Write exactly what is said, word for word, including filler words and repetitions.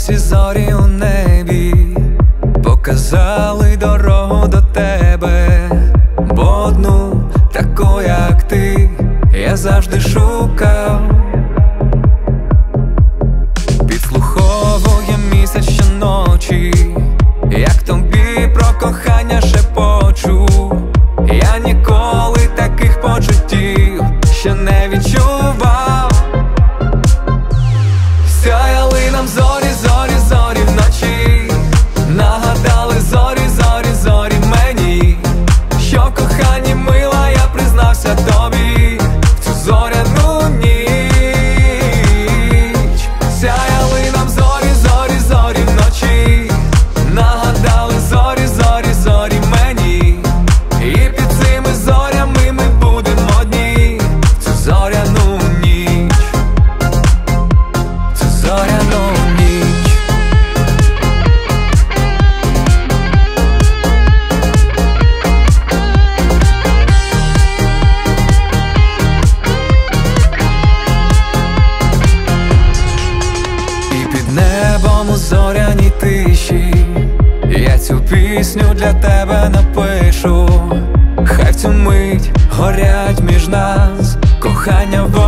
всі зорі у небі показали дорогу до тебе, бо одну таку, як ти, я завжди шукав. Підслуховує місяць щоночі, як тобі про кохання шепочу. Я ніколи таких почуттів ще не відчував. Сяяли нам зорі, зорі, зорі вночі, нагадали зорі, зорі, зорі мені, що кохані мила, я признався тобі в цю зоряну ніч. Сяяли нам зорі, зорі, зорі вночі, нагадали зорі, зорі, зорі мені, і під цими зорями ми будемо одні в цю зоряну ніч, цю зоряну ніч. І під небом у зоряній тиші я цю пісню для тебе напишу. Хай в цю мить горять між нас кохання в